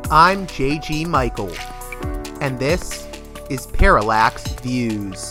I'm J.G. Michael, and this is Parallax Views.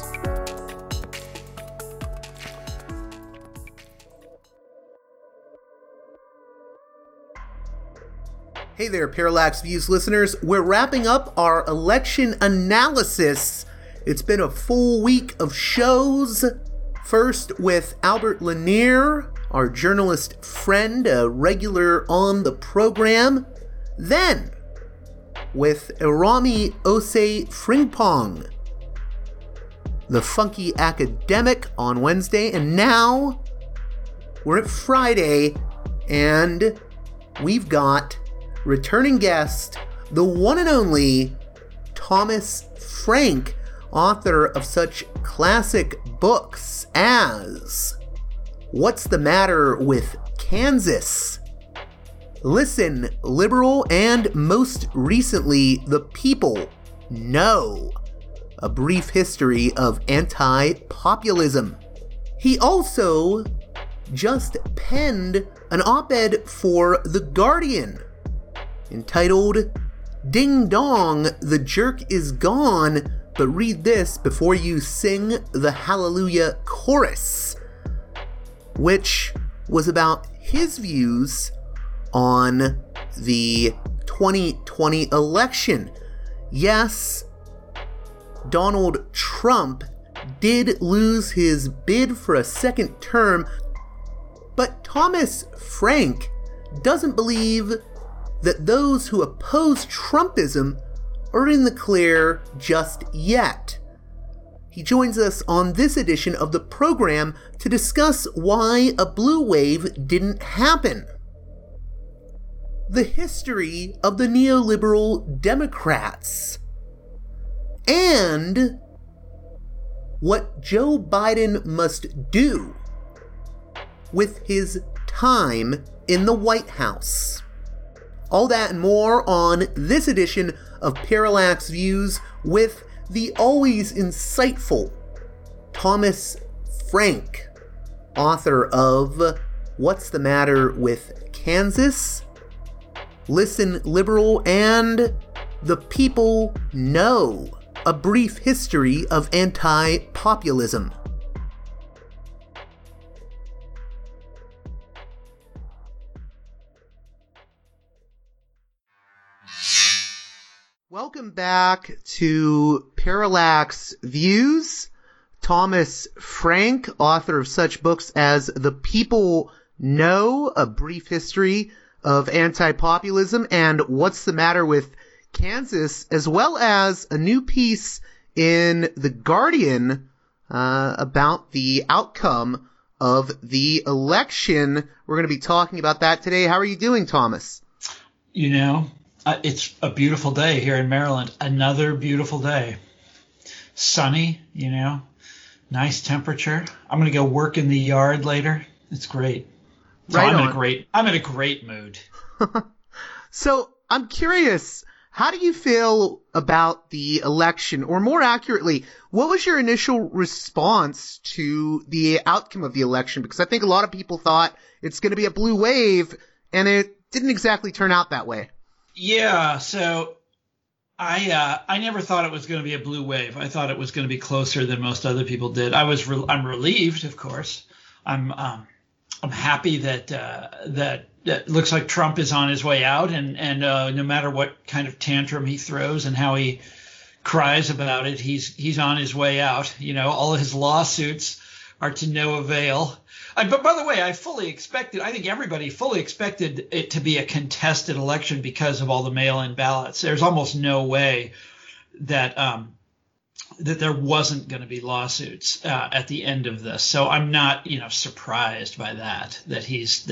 Hey there, Parallax Views listeners. We're wrapping up our election analysis. It's been a full week of shows. First with Albert Lanier, our journalist friend, a regular on the program. Then with Irami Osei Frimpong, the funky academic, on Wednesday. And now we're at Friday, and we've got returning guest, the one and only Thomas Frank, author of such classic books as What's the Matter with Kansas?, Listen, Liberal, and most recently, The People Know, A Brief History of Anti-Populism. He also just penned an op-ed for The Guardian entitled Ding Dong, the Jerk is Gone, but read this before you sing the Hallelujah chorus, which was about his views on the 2020 election. Yes, Donald Trump did lose his bid for a second term, but Thomas Frank doesn't believe that those who oppose Trumpism are in the clear just yet. He joins us on this edition of the program to discuss why a blue wave didn't happen, the history of the neoliberal Democrats, and what Joe Biden must do with his time in the White House. All that and more on this edition of Parallax Views with the always insightful Thomas Frank, author of What's the Matter with Kansas?, Listen, Liberal, and The People Know, A Brief History of Anti-Populism. Welcome back to Parallax Views. Thomas Frank, author of such books as The People Know, A Brief History of Anti-Populism, and What's the Matter with Kansas?, as well as a new piece in The Guardian about the outcome of the election. We're going to be talking about that today. How are you doing, Thomas? You know, it's a beautiful day here in Maryland. Another beautiful day. Sunny, you know, nice temperature. I'm going to go work in the yard later. It's great. So right I'm in a great mood. So I'm curious, how do you feel about the election? Or more accurately, what was your initial response to the outcome of the election? Because I think a lot of people thought it's going to be a blue wave, and it didn't exactly turn out that way. Yeah, so I never thought it was going to be a blue wave. I thought it was going to be closer than most other people did. I'm relieved, of course. I'm happy that it looks like Trump is on his way out, and no matter what kind of tantrum he throws and how he cries about it, he's on his way out. You know, all of his lawsuits are to no avail. But by the way, I think everybody fully expected it to be a contested election because of all the mail-in ballots. There's almost no way that there wasn't going to be lawsuits at the end of this. So I'm not, surprised by that he's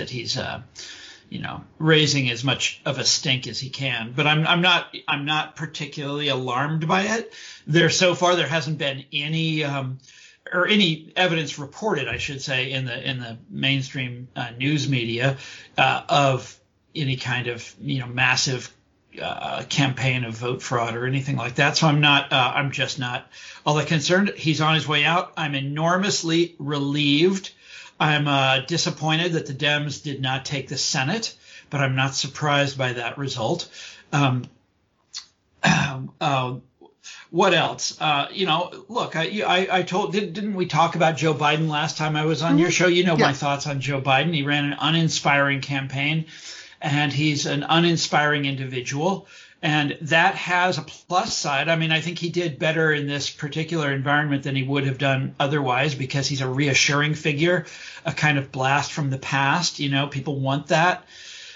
raising as much of a stink as he can. But I'm not particularly alarmed by it. So far there hasn't been any evidence reported, I should say, in the mainstream news media of any kind of massive campaign of vote fraud or anything like that. So I'm just not all that concerned. He's on his way out. I'm enormously relieved. I'm disappointed that the Dems did not take the Senate, but I'm not surprised by that result. What else? Look, I told, didn't we talk about Joe Biden last time I was on your show? You know my thoughts on Joe Biden. He ran an uninspiring campaign, and he's an uninspiring individual. And that has a plus side. I mean, I think he did better in this particular environment than he would have done otherwise, because he's a reassuring figure, a kind of blast from the past. People want that.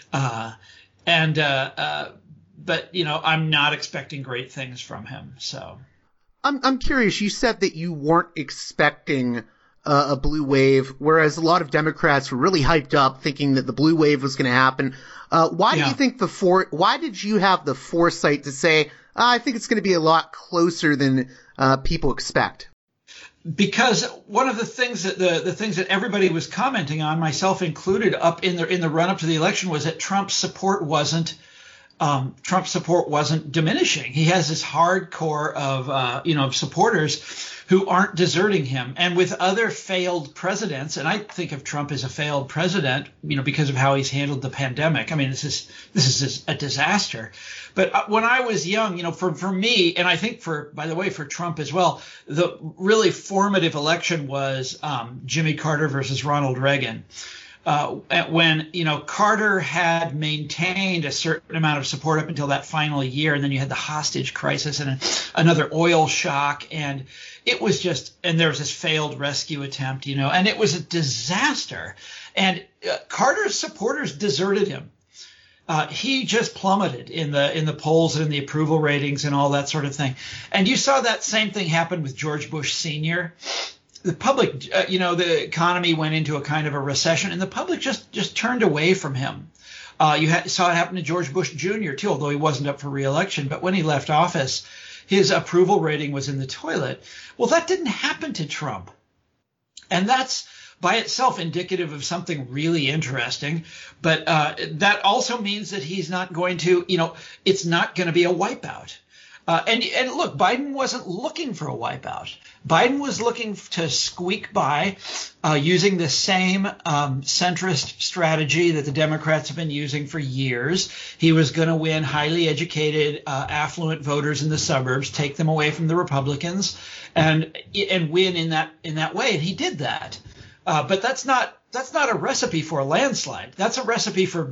But I'm not expecting great things from him. So I'm curious. You said that you weren't expecting a blue wave, whereas a lot of Democrats were really hyped up, thinking that the blue wave was going to happen. Why do you think why did you have the foresight to say, I think it's going to be a lot closer than people expect? Because one of the things that the things that everybody was commenting on, myself included, up in the run up to the election, was that Trump's support wasn't diminishing. He has this hardcore of supporters who aren't deserting him. And with other failed presidents, and I think of Trump as a failed president, because of how he's handled the pandemic. I mean, this is a disaster. But when I was young, for me, and I think by the way, for Trump as well, the really formative election was Jimmy Carter versus Ronald Reagan. When Carter had maintained a certain amount of support up until that final year, and then you had the hostage crisis and another oil shock, and it was and there was this failed rescue attempt, and it was a disaster. And Carter's supporters deserted him. He just plummeted in the polls and in the approval ratings and all that sort of thing. And you saw that same thing happen with George Bush Sr. The public, the economy went into a kind of a recession, and the public just turned away from him. You saw it happen to George Bush Jr. too, although he wasn't up for re-election. But when he left office, his approval rating was in the toilet. Well, that didn't happen to Trump. And that's by itself indicative of something really interesting. But that also means that he's not going to, it's not going to be a wipeout. And look, Biden wasn't looking for a wipeout. Biden was looking to squeak by using the same centrist strategy that the Democrats have been using for years. He was going to win highly educated, affluent voters in the suburbs, take them away from the Republicans, and win in that way. And he did that. But that's not a recipe for a landslide. That's a recipe for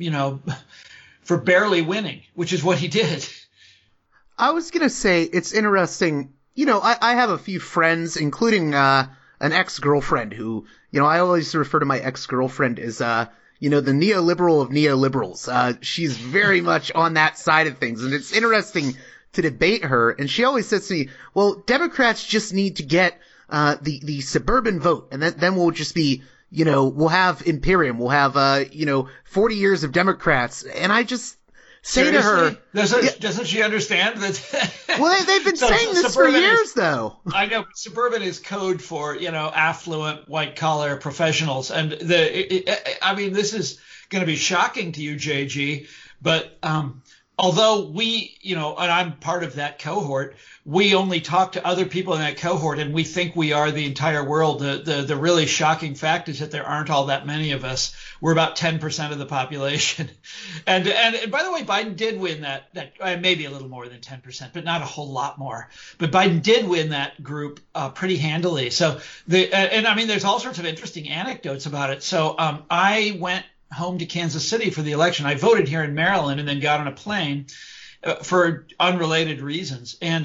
barely winning, which is what he did. I was going to say, it's interesting. I have a few friends, including an ex-girlfriend who, I always refer to my ex-girlfriend as, the neoliberal of neoliberals. She's very much on that side of things. And it's interesting to debate her. And she always says to me, well, Democrats just need to get the suburban vote. And then we'll just be, we'll have Imperium. We'll have, 40 years of Democrats. And I just say Seriously? to her, doesn't she understand that? Well, they've been saying this for years, though. I know. Suburban is code for, affluent, white-collar professionals. And this is going to be shocking to you, JG. But although we, and I'm part of that cohort, we only talk to other people in that cohort, and we think we are the entire world. The really shocking fact is that there aren't all that many of us. We're about 10% of the population. And by the way, Biden did win that maybe a little more than 10%, but not a whole lot more. But Biden did win that group pretty handily. So there's all sorts of interesting anecdotes about it. So I went home to Kansas City for the election. I voted here in Maryland and then got on a plane for unrelated reasons. And,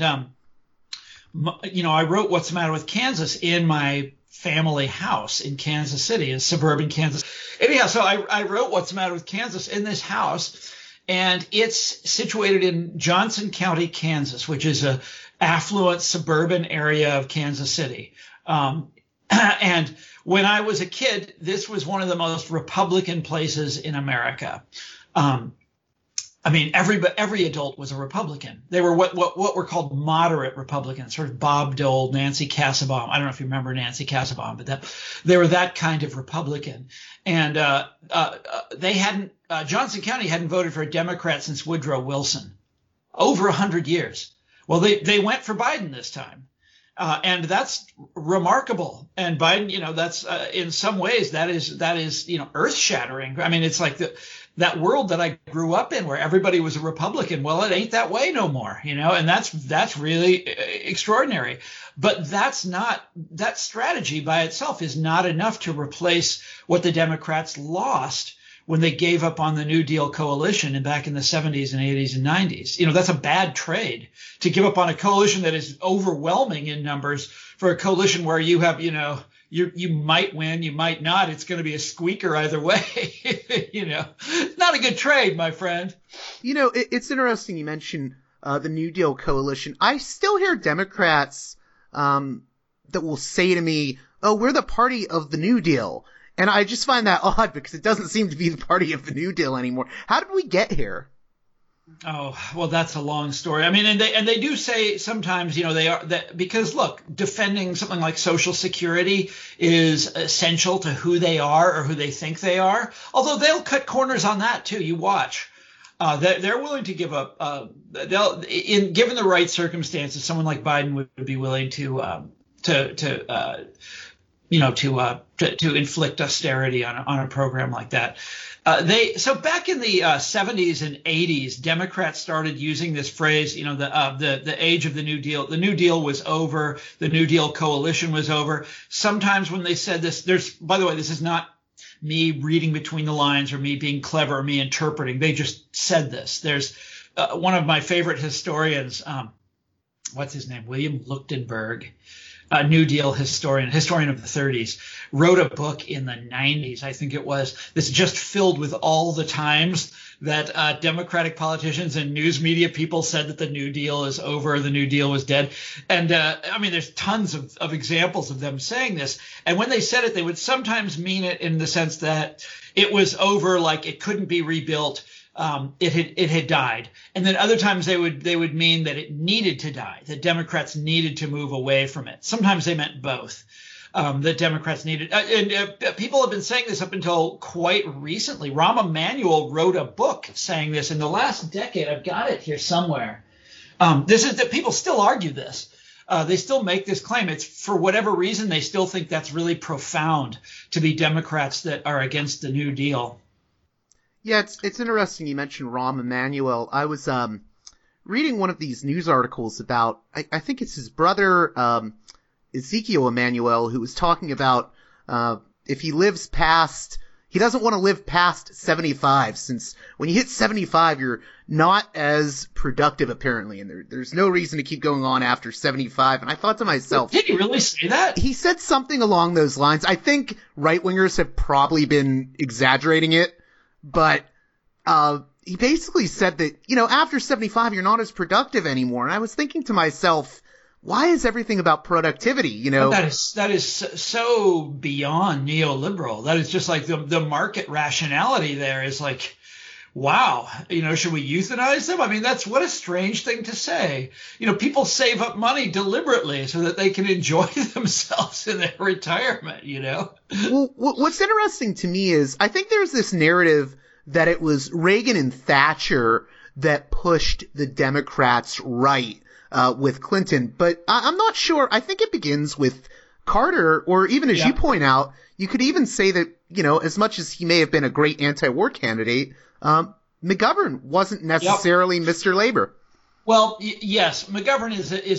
I wrote What's the Matter with Kansas in my family house in Kansas City, in suburban Kansas. Anyhow, so I wrote What's the Matter with Kansas in this house, and it's situated in Johnson County, Kansas, which is a affluent suburban area of Kansas City. And when I was a kid, this was one of the most Republican places in America. Every adult was a Republican. They were what were called moderate Republicans, sort of Bob Dole, Nancy Kassebaum. I don't know if you remember Nancy Kassebaum, but they were that kind of Republican. And Johnson County hadn't voted for a Democrat since Woodrow Wilson, over 100 years. Well, they went for Biden this time. And that's remarkable. And Biden, that's in some ways that is earth shattering. I mean, it's like that world that I grew up in where everybody was a Republican. Well, it ain't that way no more, and that's really extraordinary. But that strategy by itself is not enough to replace what the Democrats lost when they gave up on the New Deal coalition and back in the 70s and 80s and 90s. That's a bad trade to give up on a coalition that is overwhelming in numbers for a coalition where you have, you might win, you might not. It's going to be a squeaker either way. Not a good trade, my friend. It's interesting you mentioned the New Deal coalition. I still hear Democrats that will say to me, "Oh, we're the party of the New Deal." And I just find that odd because it doesn't seem to be the party of the New Deal anymore. How did we get here? Oh, well, that's a long story. I mean, and they do say sometimes, they are that because look, defending something like Social Security is essential to who they are or who they think they are. Although they'll cut corners on that too. You watch. They're willing to give up. Given the right circumstances, someone like Biden would be willing to inflict austerity on a program like that. So back in the 70s and 80s, Democrats started using this phrase, the age of the New Deal. The New Deal was over. The New Deal coalition was over. Sometimes when they said this, by the way, this is not me reading between the lines or me being clever or me interpreting. They just said this. There's one of my favorite historians, what's his name? William Leuchtenberg. A New Deal historian of the 30s, wrote a book in the 90s, I think it was, that's just filled with all the times that Democratic politicians and news media people said that the New Deal is over, the New Deal was dead. And there's tons of examples of them saying this. And when they said it, they would sometimes mean it in the sense that it was over, like it couldn't be rebuilt. It had died. And then other times they would mean that it needed to die, that Democrats needed to move away from it. Sometimes they meant both, that Democrats needed. And people have been saying this up until quite recently. Rahm Emanuel wrote a book saying this in the last decade. I've got it here somewhere. This is that people still argue this. They still make this claim. It's for whatever reason, they still think that's really profound to be Democrats that are against the New Deal. Yeah, it's interesting you mentioned Rahm Emanuel. I was reading one of these news articles about, I think it's his brother, Ezekiel Emanuel, who was talking about if he doesn't want to live past 75, since when you hit 75, you're not as productive, apparently, and there's no reason to keep going on after 75. And I thought to myself, did he really say that? He said something along those lines. I think right-wingers have probably been exaggerating it. But he basically said that, after 75, you're not as productive anymore. And I was thinking to myself, why is everything about productivity? That is so beyond neoliberal. That is just like the market rationality there is like, wow, should we euthanize them? I mean, that's what a strange thing to say. People save up money deliberately so that they can enjoy themselves in their retirement, Well, what's interesting to me is I think there's this narrative that it was Reagan and Thatcher that pushed the Democrats right with Clinton. But I'm not sure. I think it begins with Carter, or even as you point out, you could even say that, as much as he may have been a great anti-war candidate, McGovern wasn't necessarily Mr. Labor. Well, yes, McGovern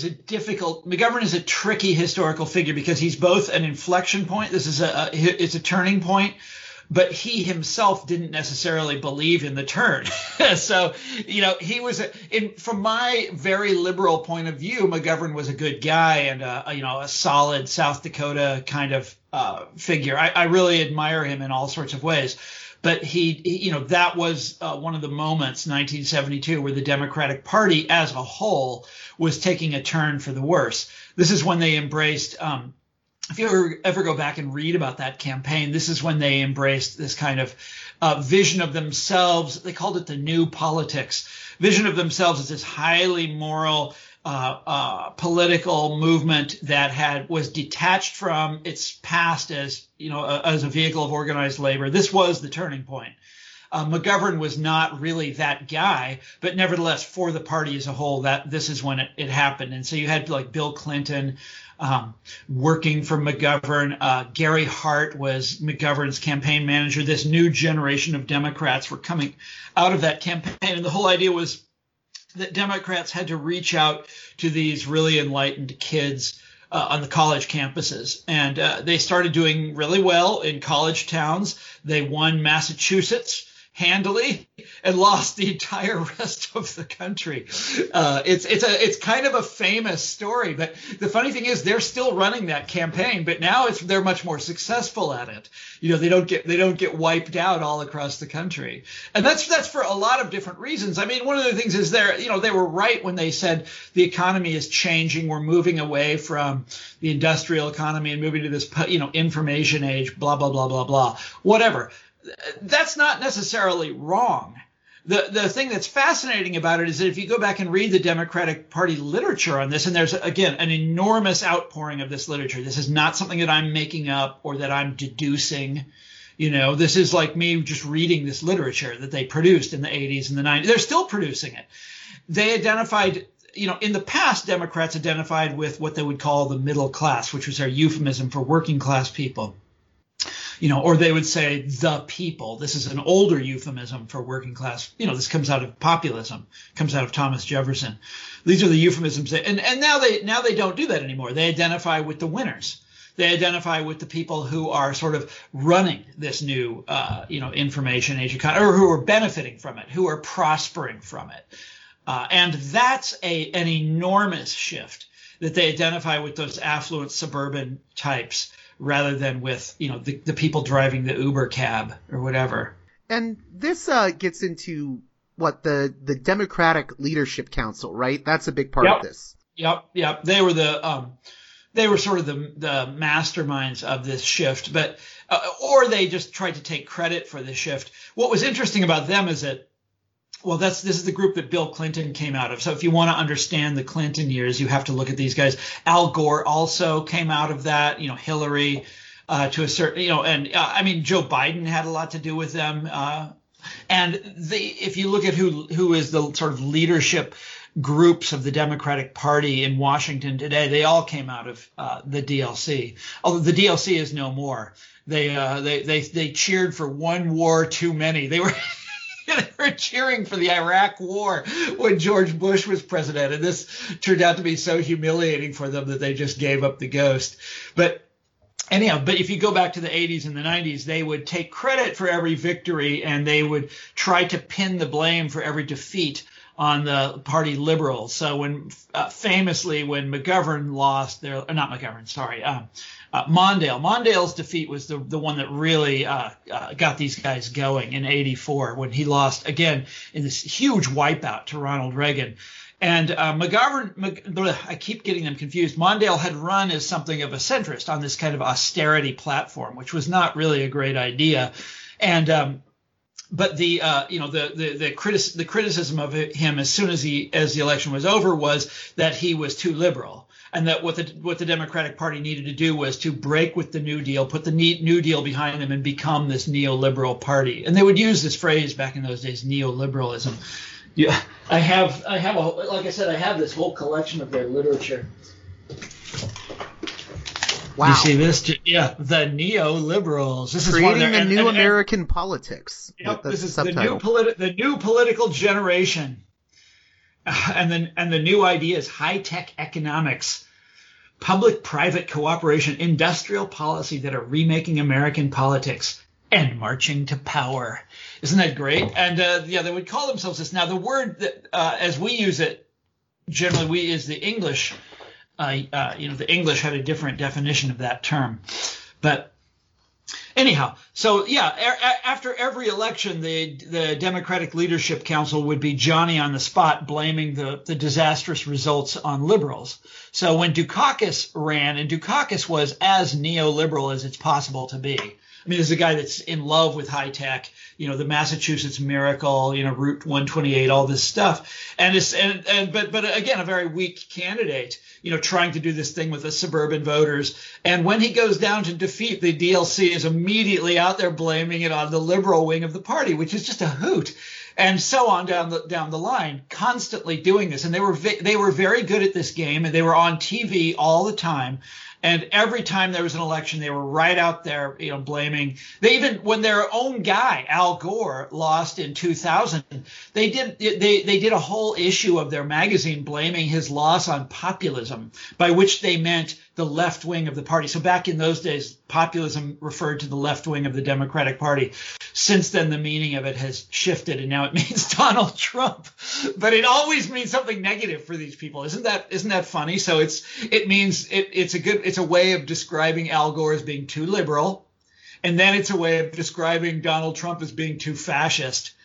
is a tricky historical figure because he's both an inflection point. This is it's a turning point, but he himself didn't necessarily believe in the turn. So, he was from my very liberal point of view, McGovern was a good guy and a solid South Dakota kind of figure. I really admire him in all sorts of ways. But that was one of the moments, 1972, where the Democratic Party as a whole was taking a turn for the worse. This is when they embraced, if you ever go back and read about that campaign, this is when they embraced this kind of vision of themselves. They called it the new politics. Vision of themselves as this highly moral political movement that was detached from its past as a vehicle of organized labor. This was the turning point. McGovern was not really that guy, but nevertheless, for the party as a whole, that this is when it happened. And so you had like Bill Clinton working for McGovern. Gary Hart was McGovern's campaign manager. This new generation of Democrats were coming out of that campaign. And the whole idea was that Democrats had to reach out to these really enlightened kids on the college campuses. And they started doing really well in college towns. They won Massachusetts handily and lost the entire rest of the country. It's kind of a famous story, but the funny thing is they're still running that campaign, but now they're much more successful at it. They don't get wiped out all across the country. And that's for a lot of different reasons. I mean, one of the things is they were right when they said the economy is changing. We're moving away from the industrial economy and moving to this, information age, blah, blah, blah, blah, blah, whatever. That's not necessarily wrong. The thing that's fascinating about it is that if you go back and read the Democratic Party literature on this, and there's, again, an enormous outpouring of this literature. This is not something that I'm making up or that I'm deducing. This is like me just reading this literature that they produced in the 80s and the 90s. They're still producing it. They identified, in the past, Democrats identified with what they would call the middle class, which was their euphemism for working class people. Or they would say the people. This is an older euphemism for working class. This comes out of populism, comes out of Thomas Jefferson. These are the euphemisms. And now they don't do that anymore. They identify with the winners. They identify with the people who are sort of running this new, information age economy, or who are benefiting from it, who are prospering from it. And that's an enormous shift, that they identify with those affluent suburban types, rather than with, the people driving the Uber cab or whatever. And this gets into what the Democratic Leadership Council, right? That's a big part of this. Yep. They were sort of the masterminds of this shift, but or they just tried to take credit for the shift. What was interesting about them is that, well, this is the group that Bill Clinton came out of. So if you want to understand the Clinton years, you have to look at these guys. Al Gore also came out of that, Hillary to a certain, Joe Biden had a lot to do with them. And if you look at who is the sort of leadership groups of the Democratic Party in Washington today, they all came out of the DLC. Although the DLC is no more. They cheered for one war too many. They were cheering for the Iraq War when George Bush was president. And this turned out to be so humiliating for them that they just gave up the ghost. But anyhow, if you go back to the 80s and the 90s, they would take credit for every victory, and they would try to pin the blame for every defeat on the party liberals. So famously when McGovern lost Mondale's defeat was the one that really got these guys going in 84, when he lost again in this huge wipeout to Ronald Reagan. And McGovern, I keep getting them confused. Mondale had run as something of a centrist on this kind of austerity platform, which was not really a great idea. And but the criticism of him as soon as the election was over was that he was too liberal, and that what the Democratic Party needed to do was to break with the New Deal, put the New Deal behind them, and become this neoliberal party. And they would use this phrase back in those days, neoliberalism. Yeah, I have like I said, I have this whole collection of their literature. Wow. You see this? Yeah, the neoliberals. This is creating the new American politics. Yep, this is the new political generation, and the new ideas: high-tech economics, public-private cooperation, industrial policy that are remaking American politics, and marching to power. Isn't that great? And they would call themselves this. Now, the word that, as we use it, generally is the English. The English had a different definition of that term. But anyhow, so after every election, the Democratic Leadership Council would be Johnny on the spot, blaming the disastrous results on liberals. So when Dukakis ran, and Dukakis was as neoliberal as it's possible to be. I mean, there's a guy that's in love with high tech, the Massachusetts Miracle, Route 128, all this stuff. But again, a very weak candidate, trying to do this thing with the suburban voters. And when he goes down to defeat, the DLC is immediately out there blaming it on the liberal wing of the party, which is just a hoot. And so on down the line, constantly doing this. And they were very good at this game, and they were on TV all the time. And every time there was an election, they were right out there, blaming. They even, when their own guy, Al Gore, lost in 2000, they did a whole issue of their magazine blaming his loss on populism, by which they meant the left wing of the party. So back in those days, populism referred to the left wing of the Democratic Party. Since then, the meaning of it has shifted, and now it means Donald Trump. But it always means something negative for these people. Isn't that funny? So it's a way of describing Al Gore as being too liberal, and then it's a way of describing Donald Trump as being too fascist.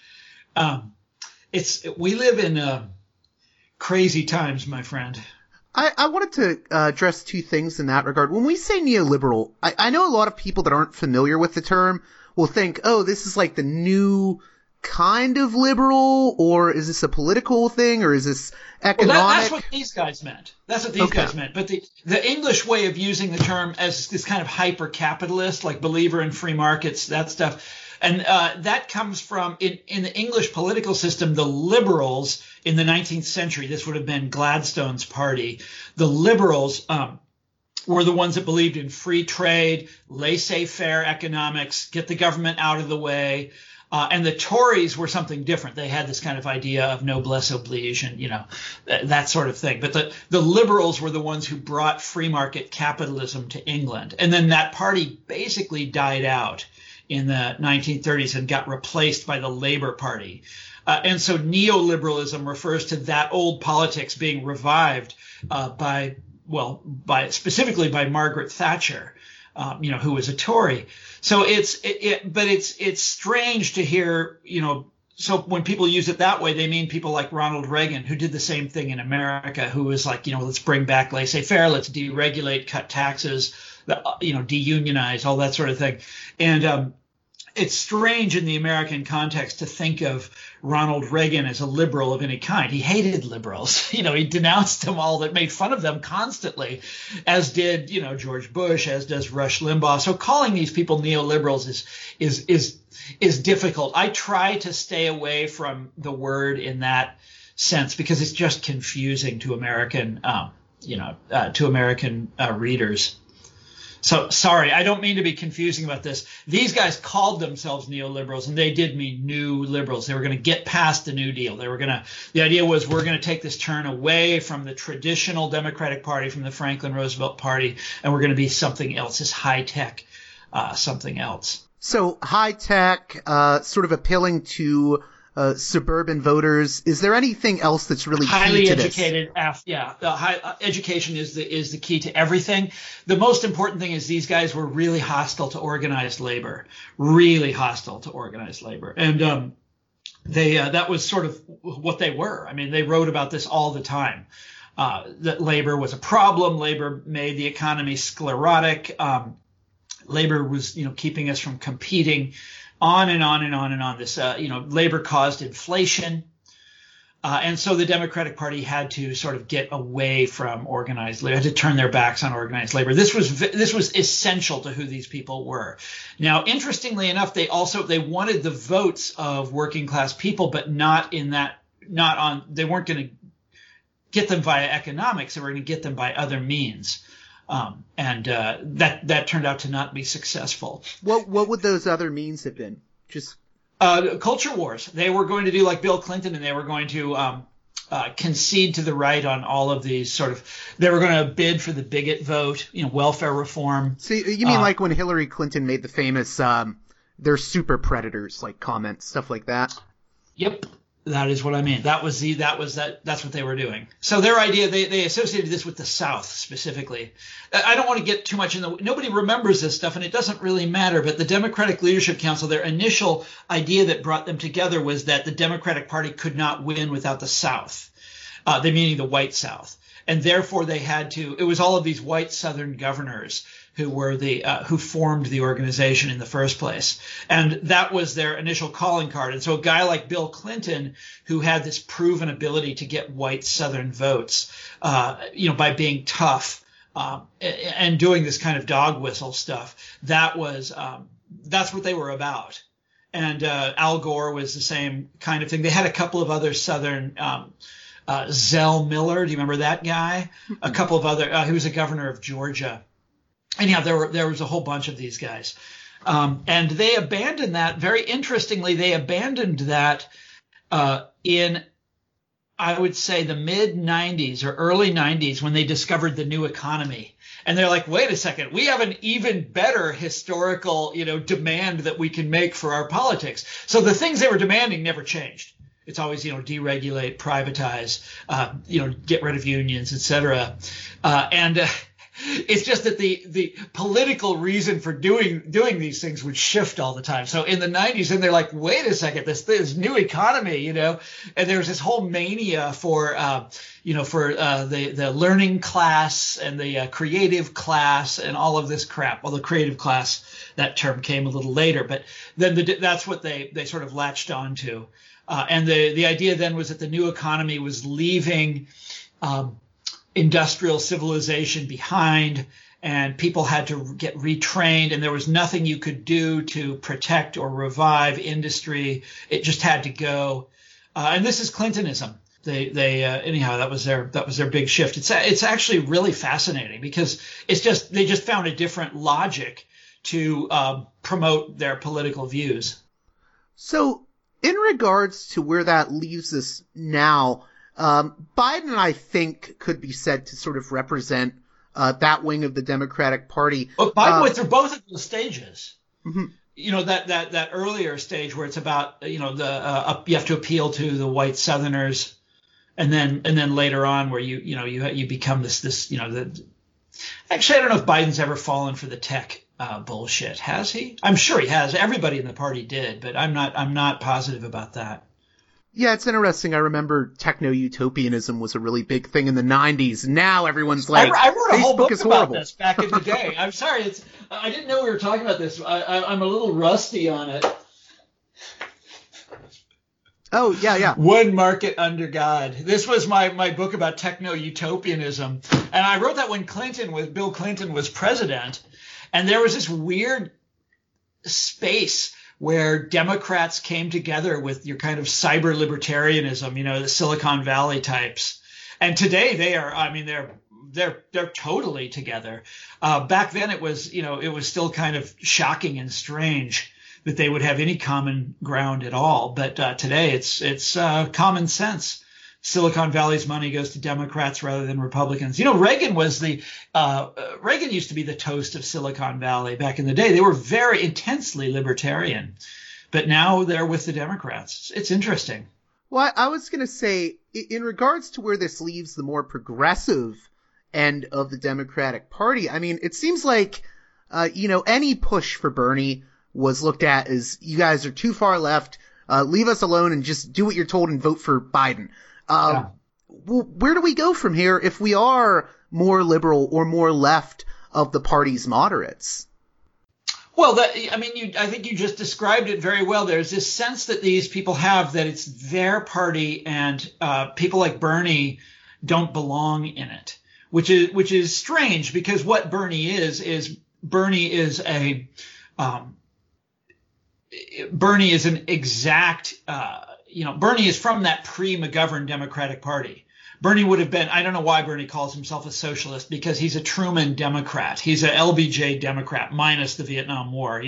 We live in crazy times, my friend. I wanted to address two things in that regard. When we say neoliberal, I know a lot of people that aren't familiar with the term will think, oh, this is like the new kind of liberal, or is this a political thing, or is this economic? Well, that's what these guys meant. Guys meant. But the English way of using the term as this kind of hyper-capitalist, like believer in free markets, that stuff. And that comes from, in the English political system, the liberals in the 19th century, this would have been Gladstone's party. The liberals were the ones that believed in free trade, laissez-faire economics, get the government out of the way. And the Tories were something different. They had this kind of idea of noblesse oblige and, that sort of thing. But the liberals were the ones who brought free market capitalism to England. And then that party basically died out in the 1930s and got replaced by the Labour Party. And so neoliberalism refers to that old politics being revived specifically by Margaret Thatcher, who was a Tory. So it's strange to hear, so when people use it that way, they mean people like Ronald Reagan, who did the same thing in America, who was like, let's bring back laissez-faire, let's deregulate, cut taxes, deunionize, all that sort of thing. And it's strange in the American context to think of Ronald Reagan as a liberal of any kind. He hated liberals. He denounced them all, that made fun of them constantly, as did, George Bush, as does Rush Limbaugh. So calling these people neoliberals is difficult. I try to stay away from the word in that sense because it's just confusing to American, readers. So sorry, I don't mean to be confusing about this. These guys called themselves neoliberals, and they did mean new liberals. They were going to get past the New Deal. The idea was, we're going to take this turn away from the traditional Democratic Party, from the Franklin Roosevelt Party, and we're going to be something else, this high tech, something else. So high tech, sort of appealing to suburban voters. Is there anything else that's really highly key to educated? Education is the key to everything. The most important thing is these guys were really hostile to organized labor, and that was sort of what they were. I mean, they wrote about this all the time. That labor was a problem. Labor made the economy sclerotic. Labor was, keeping us from competing. On and on and on and on. This, labor caused inflation. And so the Democratic Party had to sort of get away from organized labor, had to turn their backs on organized labor. This was essential to who these people were. Now, interestingly enough, they wanted the votes of working class people, but they weren't going to get them via economics. They were going to get them by other means. That turned out to not be successful. What would those other means have been? Just culture wars. They were going to do like Bill Clinton, and they were going to concede to the right on all of these they were going to bid for the bigot vote, welfare reform. So you mean like when Hillary Clinton made the famous they're super predators, like comments, stuff like that? Yep. That is what I mean. That's what they were doing. So their idea, they associated this with the South specifically. I don't want to get too much nobody remembers this stuff, and it doesn't really matter, but the Democratic Leadership Council, their initial idea that brought them together was that the Democratic Party could not win without the South, meaning the white South. And therefore they had to, it was all of these white Southern governors who were who formed the organization in the first place. And that was their initial calling card. And so a guy like Bill Clinton, who had this proven ability to get white Southern votes, by being tough, and doing this kind of dog whistle stuff, that's what they were about. And Al Gore was the same kind of thing. They had a couple of other Southern, Zell Miller, do you remember that guy? A couple of other, he was a governor of Georgia. Anyhow, there was a whole bunch of these guys. And they abandoned that, very interestingly, in, I would say, the mid-'90s or early '90s when they discovered the new economy. And they're like, wait a second, we have an even better historical, demand that we can make for our politics. So the things they were demanding never changed. It's always, deregulate, privatize, get rid of unions, et cetera. It's just that the political reason for doing these things would shift all the time. So in the 90s, and they're like, wait a second, this new economy, and there's this whole mania for the learning class and the creative class and all of this crap. Well, the creative class, that term came a little later, but then that's what they sort of latched onto. And the idea then was that the new economy was leaving industrial civilization behind, and people had to get retrained, and there was nothing you could do to protect or revive industry. It just had to go. And this is Clintonism. Anyhow, that was their big shift. It's actually really fascinating because they just found a different logic to promote their political views. So in regards to where that leaves us now, Biden, I think, could be said to sort of represent that wing of the Democratic Party. Well, Biden went through both of those stages. Mm-hmm. That earlier stage where it's about you have to appeal to the white Southerners, and then later on where you become this actually I don't know if Biden's ever fallen for the tech bullshit. Has he? I'm sure he has. Everybody in the party did, but I'm not positive about that. Yeah, it's interesting. I remember techno-utopianism was a really big thing in the 90s. Now everyone's like, I wrote a whole book is about horrible. this back in the day. I'm sorry. I didn't know we were talking about this. I'm a little rusty on it. Oh, yeah. One Market Under God. This was my book about techno-utopianism. And I wrote that when Bill Clinton was president. And there was this weird space where Democrats came together with your kind of cyber libertarianism, the Silicon Valley types. And today they're totally together. Back then it was still kind of shocking and strange that they would have any common ground at all. But today it's common sense. Silicon Valley's money goes to Democrats rather than Republicans. Reagan Reagan used to be the toast of Silicon Valley back in the day. They were very intensely libertarian, but now they're with the Democrats. It's interesting. Well, I was going to say, in regards to where this leaves the more progressive end of the Democratic Party, I mean, it seems like, any push for Bernie was looked at as, you guys are too far left, leave us alone and just do what you're told and vote for Biden. Well, where do we go from here if we are more liberal or more left of the party's moderates? Well, I think you just described it very well. There's this sense that these people have that it's their party, and people like Bernie don't belong in it, which is strange because what Bernie is Bernie is an exact. Bernie is from that pre-McGovern Democratic Party. Bernie would have been, I don't know why Bernie calls himself a socialist, because he's a Truman Democrat. He's a LBJ Democrat minus the Vietnam War,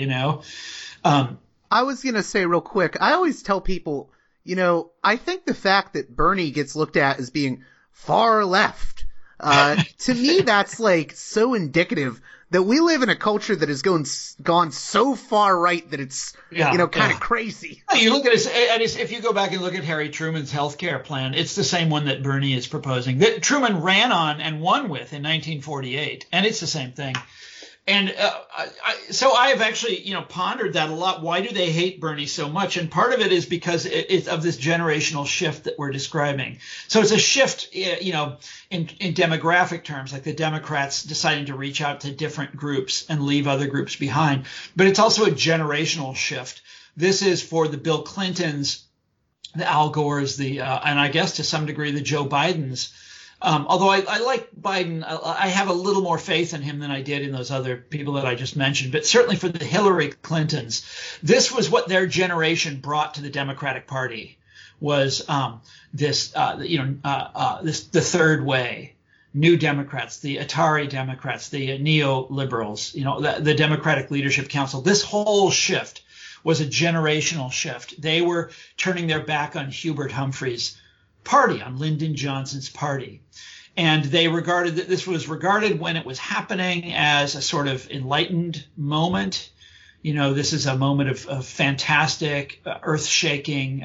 I was going to say real quick, I always tell people, I think the fact that Bernie gets looked at as being far left, to me, that's like so indicative that we live in a culture that has gone so far right that it's, kind of crazy. You look at if you go back and look at Harry Truman's healthcare plan, it's the same one that Bernie is proposing, that Truman ran on and won with in 1948. And it's the same thing. And so I have actually, pondered that a lot. Why do they hate Bernie so much? And part of it is because it's of this generational shift that we're describing. So it's a shift, in demographic terms, like the Democrats deciding to reach out to different groups and leave other groups behind. But it's also a generational shift. This is for the Bill Clintons, the Al Gores, and I guess to some degree the Joe Bidens. Although I like Biden, I have a little more faith in him than I did in those other people that I just mentioned. But certainly for the Hillary Clintons, this was what their generation brought to the Democratic Party, was the third way, New Democrats, the Atari Democrats, the neoliberals, the Democratic Leadership Council. This whole shift was a generational shift. They were turning their back on Hubert Humphrey's party, on Lyndon Johnson's party. And they regarded that this was regarded when it was happening as a sort of enlightened moment. This is a moment of fantastic, earth-shaking,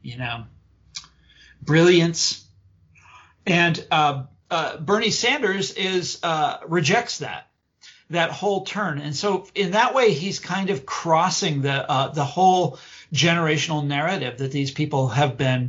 brilliance. And Bernie Sanders rejects that whole turn. And so in that way, he's kind of crossing the whole generational narrative that these people have been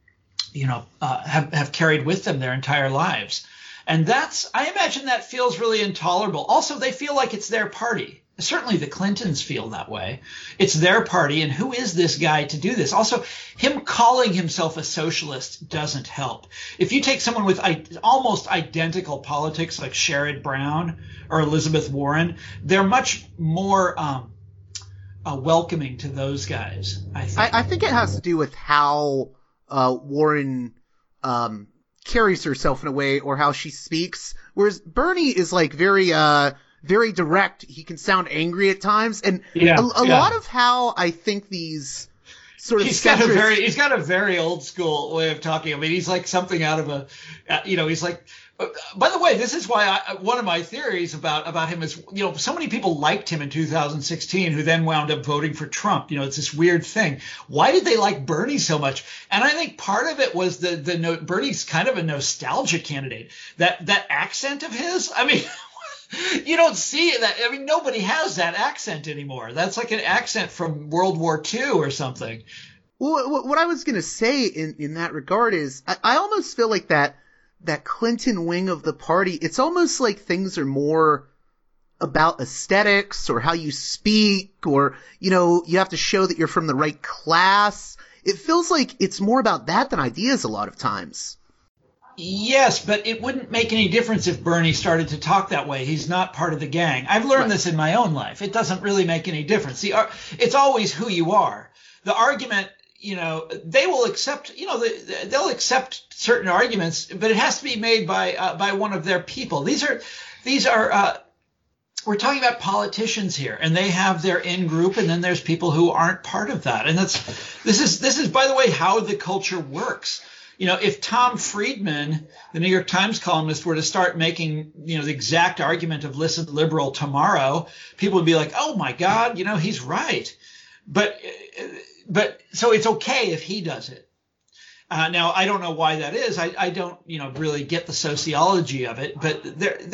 have carried with them their entire lives. And I imagine that feels really intolerable. Also, they feel like it's their party. Certainly the Clintons feel that way. It's their party, and who is this guy to do this? Also, him calling himself a socialist doesn't help. If you take someone with almost identical politics like Sherrod Brown or Elizabeth Warren, they're much more welcoming to those guys, I think. I think it has to do with how Warren carries herself in a way, or how she speaks, whereas Bernie is like very direct. He can sound angry at times, and a lot of how I think these sort of he's got a very old school way of talking. I mean, he's like something out of he's like. By the way, this is why one of my theories about him is, so many people liked him in 2016 who then wound up voting for Trump. It's this weird thing. Why did they like Bernie so much? And I think part of it was Bernie's kind of a nostalgia candidate. That accent of his, I mean, you don't see that. I mean, nobody has that accent anymore. That's like an accent from World War II or something. Well, what I was going to say in that regard is I almost feel like that Clinton wing of the party, it's almost like things are more about aesthetics or how you speak, or, you have to show that you're from the right class. It feels like it's more about that than ideas a lot of times. Yes, but it wouldn't make any difference if Bernie started to talk that way. He's not part of the gang. I've learned this in my own life. It doesn't really make any difference. It's always who you are. The argument, they will accept, they'll accept certain arguments, but it has to be made by one of their people. These are we're talking about politicians here, and they have their in-group, and then there's people who aren't part of that. And this is, by the way, how the culture works. If Tom Friedman, the New York Times columnist, were to start making, the exact argument of listen liberal tomorrow, people would be like, oh my God, he's right. But so it's okay if he does it. Now, I don't know why that is. I don't, really get the sociology of it, but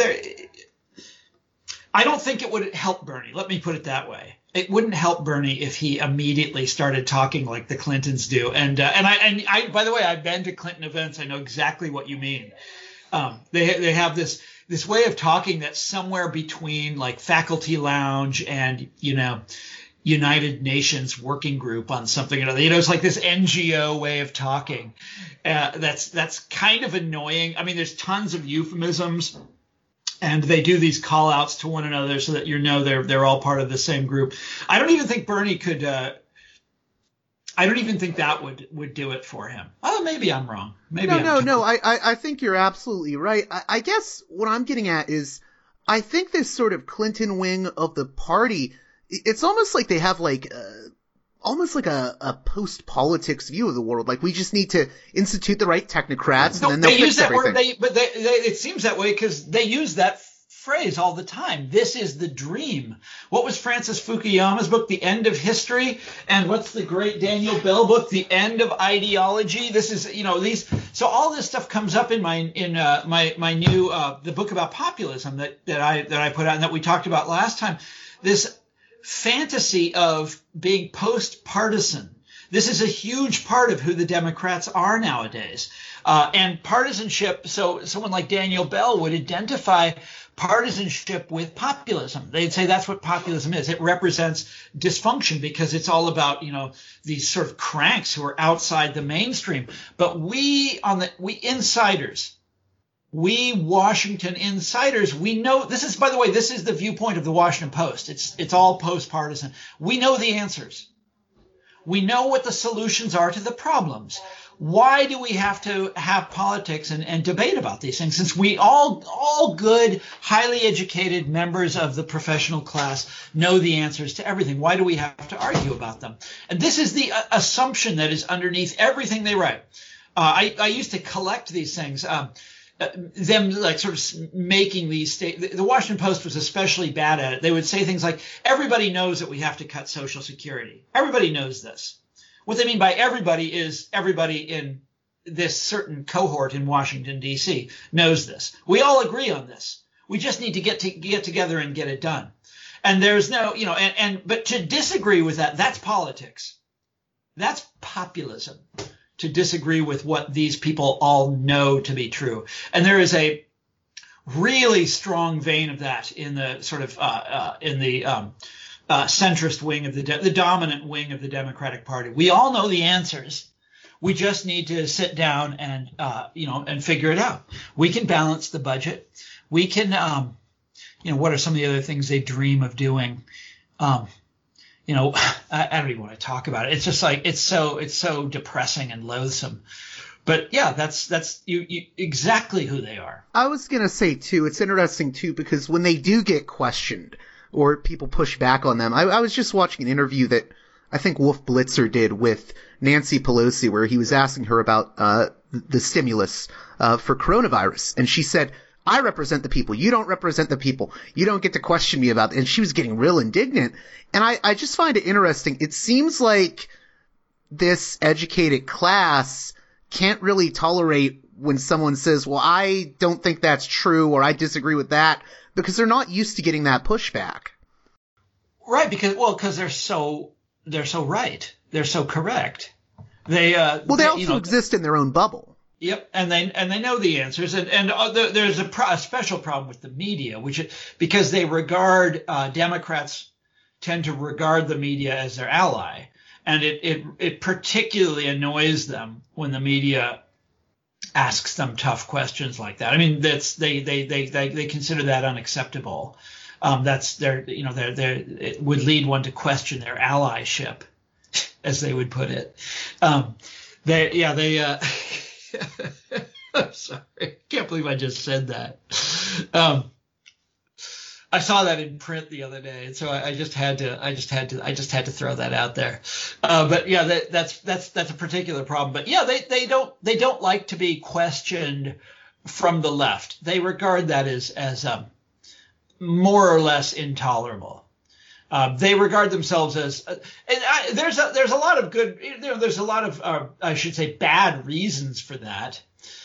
I don't think it would help Bernie. Let me put it that way. It wouldn't help Bernie if he immediately started talking like the Clintons do. And I, by the way, I've been to Clinton events. I know exactly what you mean. They have this way of talking that's somewhere between like Faculty Lounge and, United Nations working group on something or other. It's like this NGO way of talking. That's kind of annoying. I mean, there's tons of euphemisms, and they do these call outs to one another so that they're all part of the same group. I don't even think Bernie could. I don't even think that would do it for him. Oh, maybe I'm wrong. No. I think you're absolutely right. I guess what I'm getting at is, I think this sort of Clinton wing of the party, it's almost like they have almost like a post-politics view of the world. Like, we just need to institute the right technocrats, and then they'll fix everything. It seems that way because they use that phrase all the time. This is the dream. What was Francis Fukuyama's book, The End of History? And what's the great Daniel Bell book, The End of Ideology? This is, so all this stuff comes up in my new the book about populism that I put out and that we talked about last time. This fantasy of being post-partisan. This is a huge part of who the Democrats are nowadays. And partisanship, so someone like Daniel Bell would identify partisanship with populism. They'd say that's what populism is. It represents dysfunction because it's all about, these sort of cranks who are outside the mainstream. But we insiders, we Washington insiders, we know this is, by the way, this is the viewpoint of the Washington Post. It's all post-partisan. We know the answers. We know what the solutions are to the problems. Why do we have to have politics and debate about these things? Since we all good, highly educated members of the professional class know the answers to everything. Why do we have to argue about them? And this is the assumption that is underneath everything they write. I used to collect these things. Them like sort of making these the Washington Post was especially bad at it. They would say things like, everybody knows that we have to cut Social Security. Everybody knows this. What they mean by everybody is everybody in this certain cohort in Washington, D.C. knows this. We all agree on this. We just need to get together and get it done. And there's no, but to disagree with that, that's politics. That's populism. To disagree with what these people all know to be true. And there is a really strong vein of that in the sort of centrist wing of the dominant wing of the Democratic Party. We all know the answers. We just need to sit down and and figure it out. We can balance the budget. We can what are some of the other things they dream of doing? I don't even want to talk about it. It's just like it's so depressing and loathsome. But yeah, that's you exactly who they are. I was gonna say too, it's interesting too because when they do get questioned or people push back on them, I was just watching an interview that I think Wolf Blitzer did with Nancy Pelosi where he was asking her about the stimulus for coronavirus, and she said, I represent the people. You don't represent the people. You don't get to question me about it. And she was getting real indignant. And I just find it interesting. It seems like this educated class can't really tolerate when someone says, well, I don't think that's true or I disagree with that because they're not used to getting that pushback. Right. Because they're so right. They're so correct. They also exist in their own bubble. Yep, and they know the answers, and there's a special problem with the media, because they regard Democrats tend to regard the media as their ally, and it particularly annoys them when the media asks them tough questions like that. I mean, they consider that unacceptable. It would lead one to question their allyship, as they would put it. I'm sorry. I can't believe I just said that. I saw that in print the other day, and so I just had to throw that out there. But yeah, that's a particular problem. But yeah, they don't like to be questioned from the left. They regard that as more or less intolerable. They regard themselves as there's a lot of good, there's a lot of I should say bad reasons for that.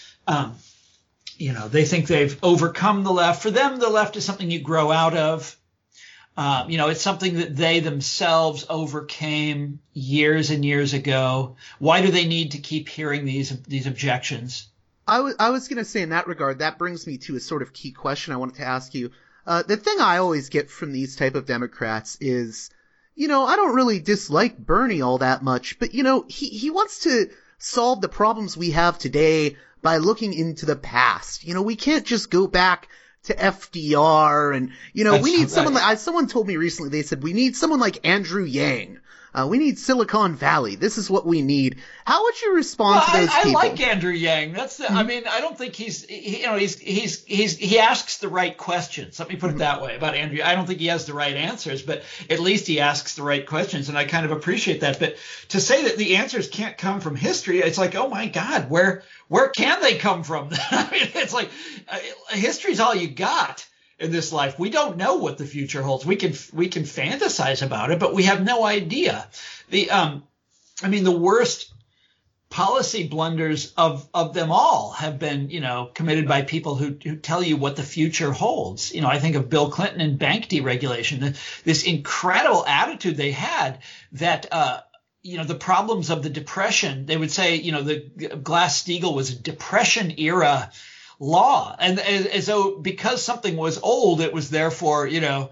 They think they've overcome the left. For them, the left is something you grow out of. It's something that they themselves overcame years and years ago. Why do they need to keep hearing these objections? I was going to say in that regard, that brings me to a sort of key question I wanted to ask you. The thing I always get from these type of Democrats is, I don't really dislike Bernie all that much, but, he wants to solve the problems we have today by looking into the past. We can't just go back to FDR and, we need someone like, someone told me recently, they said, we need someone like Andrew Yang. We need Silicon Valley. This is what we need. How would you respond to those people? I like Andrew Yang. That's I mean, I don't think he asks the right questions. Let me put it that way about Andrew. I don't think he has the right answers, but at least he asks the right questions, and I kind of appreciate that. But to say that the answers can't come from history, it's like, oh my God, where can they come from? I mean, it's like history's all you got. in this life. We don't know what the future holds. We can fantasize about it, but we have no idea. The worst policy blunders of them all have been, committed by people who tell you what the future holds. I think of Bill Clinton and bank deregulation, this incredible attitude they had that, the problems of the Depression, they would say, the Glass-Steagall was a Depression era law. And as though because something was old, it was therefore, invalid,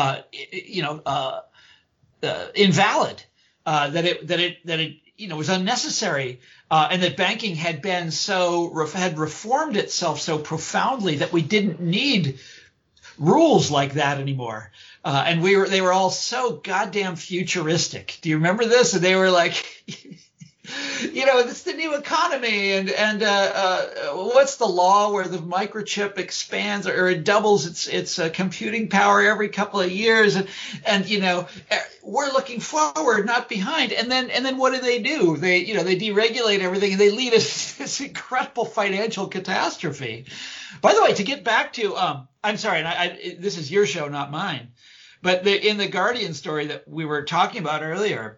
that it was unnecessary, and that banking had reformed itself so profoundly that we didn't need rules like that anymore. And they were all so goddamn futuristic. Do you remember this? And they were like, it's the new economy, and what's the law where the microchip expands or it doubles its computing power every couple of years, and we're looking forward, not behind. And then what do? They deregulate everything, and they lead us this incredible financial catastrophe. By the way, to get back to I'm sorry, and this is your show, not mine, but in the Guardian story that we were talking about earlier,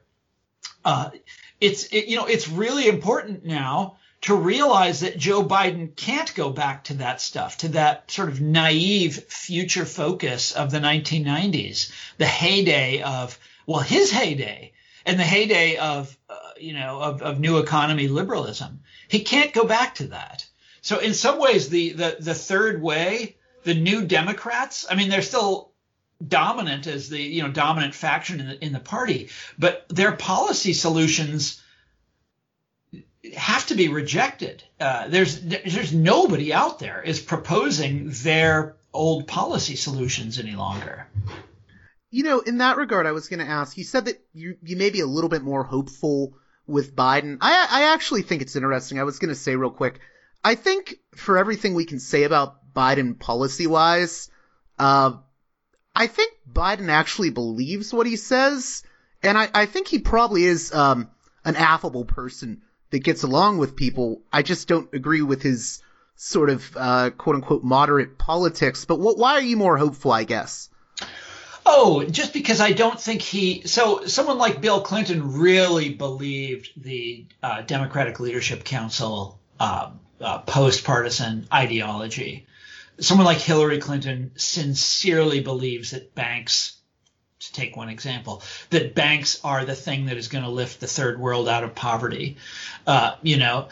it's really important now to realize that Joe Biden can't go back to that stuff, to that sort of naive future focus of the 1990s, the heyday of, his heyday and the heyday of new economy liberalism. He can't go back to that. So in some ways, the third way, the new Democrats, they're still dominant as the dominant faction in the party, but their policy solutions have to be rejected. There's nobody out there is proposing their old policy solutions any longer. In that regard, I was going to ask, you said that you may be a little bit more hopeful with Biden. I actually think it's interesting. I was going to say real quick, I think for everything we can say about Biden policy-wise, I think Biden actually believes what he says, and I think he probably is an affable person that gets along with people. I just don't agree with his sort of quote-unquote moderate politics. But why are you more hopeful, I guess? Oh, just because I don't think someone like Bill Clinton really believed the Democratic Leadership Council post-partisan ideology. Someone like Hillary Clinton sincerely believes that banks, to take one example, that banks are the thing that is going to lift the third world out of poverty. Joe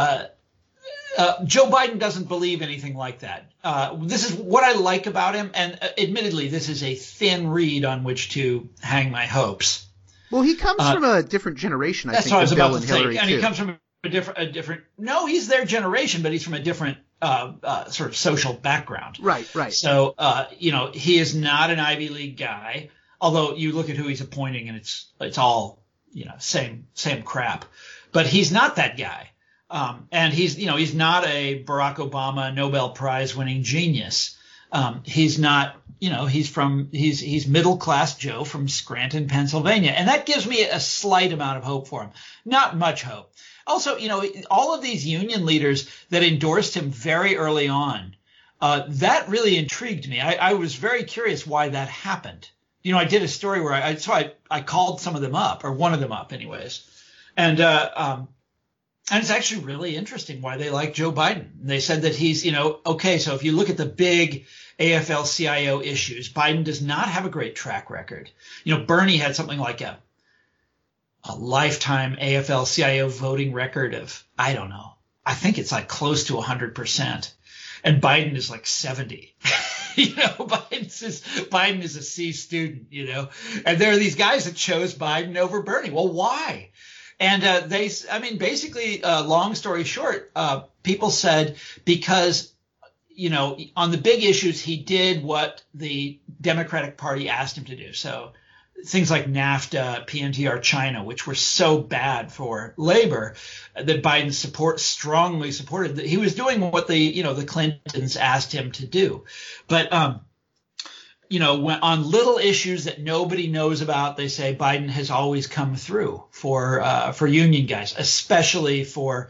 Biden doesn't believe anything like that. This is what I like about him, and admittedly, this is a thin reed on which to hang my hopes. Well, he comes from a different generation, I think, that's what I was than about Bill to and say. Hillary, And too. he comes from a different. No, he's their generation, but he's from a different sort of social background. Right. So, he is not an Ivy League guy. Although you look at who he's appointing, and it's all same crap. But he's not that guy. And he's not a Barack Obama Nobel Prize winning genius. He's not, he's middle class Joe from Scranton, Pennsylvania. And that gives me a slight amount of hope for him. Not much hope. Also, all of these union leaders that endorsed him very early on, that really intrigued me. I was very curious why that happened. I did a story where I called some of them up, or one of them up anyways. And it's actually really interesting why they like Joe Biden. They said that he's, okay, so if you look at the big AFL-CIO issues, Biden does not have a great track record. Bernie had something like a lifetime AFL-CIO voting record of, I don't know, I think it's like close to 100%. And Biden is like 70. Biden is a C student, and there are these guys that chose Biden over Bernie. Well, why? And basically, long story short, people said because, on the big issues, he did what the Democratic Party asked him to do. So things like NAFTA, PNTR, China, which were so bad for labor that Biden strongly supported. He was doing what the Clintons asked him to do. But, when on little issues that nobody knows about, they say Biden has always come through for union guys, especially for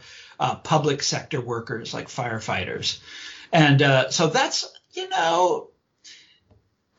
public sector workers like firefighters. And so that's,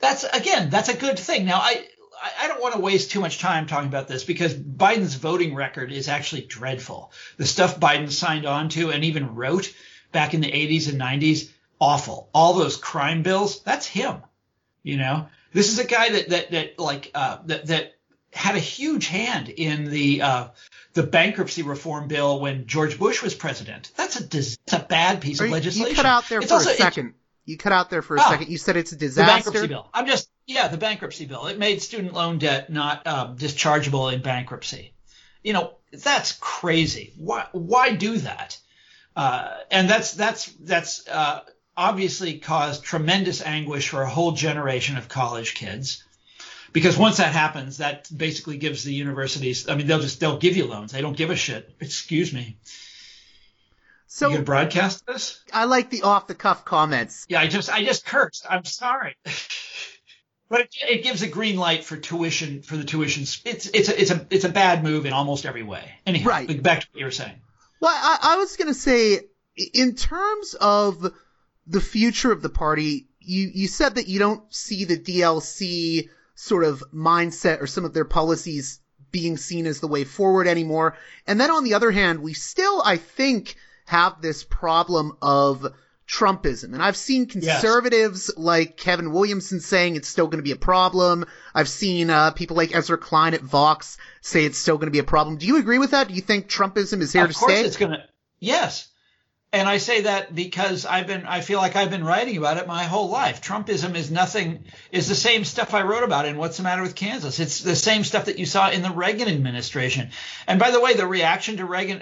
that's a good thing. Now, I don't want to waste too much time talking about this because Biden's voting record is actually dreadful. The stuff Biden signed on to and even wrote back in the 80s and 90s, awful. All those crime bills, that's him. This is a guy that had a huge hand in the bankruptcy reform bill when George Bush was president. That's a bad piece of legislation. You cut out there for a second. You cut out there for a second. You said it's a disaster. The bankruptcy bill. The bankruptcy bill. It made student loan debt not dischargeable in bankruptcy. That's crazy. Why do that? And that's obviously caused tremendous anguish for a whole generation of college kids. Because once that happens, that basically gives the universities, they'll give you loans. They don't give a shit. Excuse me. So you gonna broadcast this? I like the off the cuff comments. Yeah, I just cursed. I'm sorry. But it gives a green light for tuition, for the tuition. It's a bad move in almost every way. Anyhow, right. Back to what you were saying. Well, I was going to say, in terms of the future of the party, you said that you don't see the DLC sort of mindset or some of their policies being seen as the way forward anymore. And then on the other hand, we still, I think, have this problem of Trumpism. And I've seen conservatives like Kevin Williamson saying it's still going to be a problem. I've seen people like Ezra Klein at Vox say it's still going to be a problem. Do you agree with that? Do you think Trumpism is here to stay? Of course it's going to. Yes. And I say that because I feel like I've been writing about it my whole life. Trumpism is the same stuff I wrote about in What's the Matter with Kansas. It's the same stuff that you saw in the Reagan administration. And by the way, the reaction to Reagan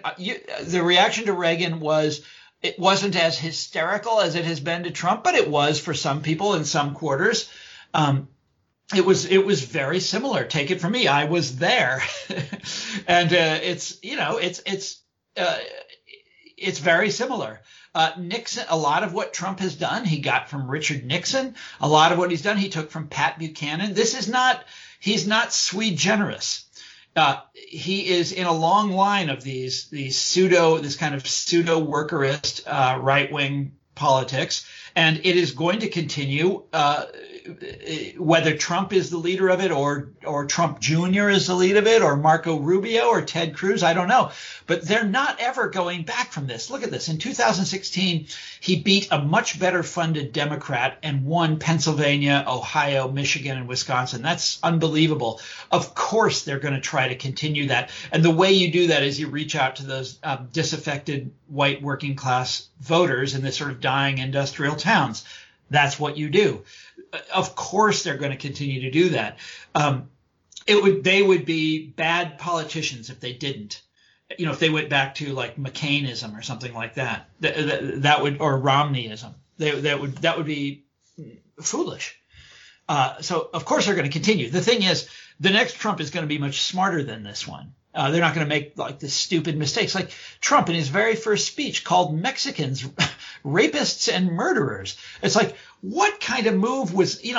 was, it wasn't as hysterical as it has been to Trump, but it was for some people in some quarters. It was very similar. Take it from me. I was there. And it's very similar. Nixon, a lot of what Trump has done, he got from Richard Nixon. A lot of what he's done, he took from Pat Buchanan. He's not sui generis. He is in a long line of this kind of pseudo workerist, right wing politics. And it is going to continue, whether Trump is the leader of it or Trump Jr. is the lead of it or Marco Rubio or Ted Cruz. I don't know. But they're not ever going back from this. Look at this. In 2016, he beat a much better funded Democrat and won Pennsylvania, Ohio, Michigan, and Wisconsin. That's unbelievable. Of course, they're going to try to continue that. And the way you do that is you reach out to those disaffected white working class voters in the sort of dying industrial towns. That's what you do. Of course, they're going to continue to do that. They would be bad politicians if they didn't. If they went back to like McCainism or something like that, that would, or Romneyism, that would be foolish. So of course they're going to continue. The thing is, the next Trump is going to be much smarter than this one. They're not going to make like the stupid mistakes. Like Trump in his very first speech called Mexicans rapists and murderers. It's like, what kind of move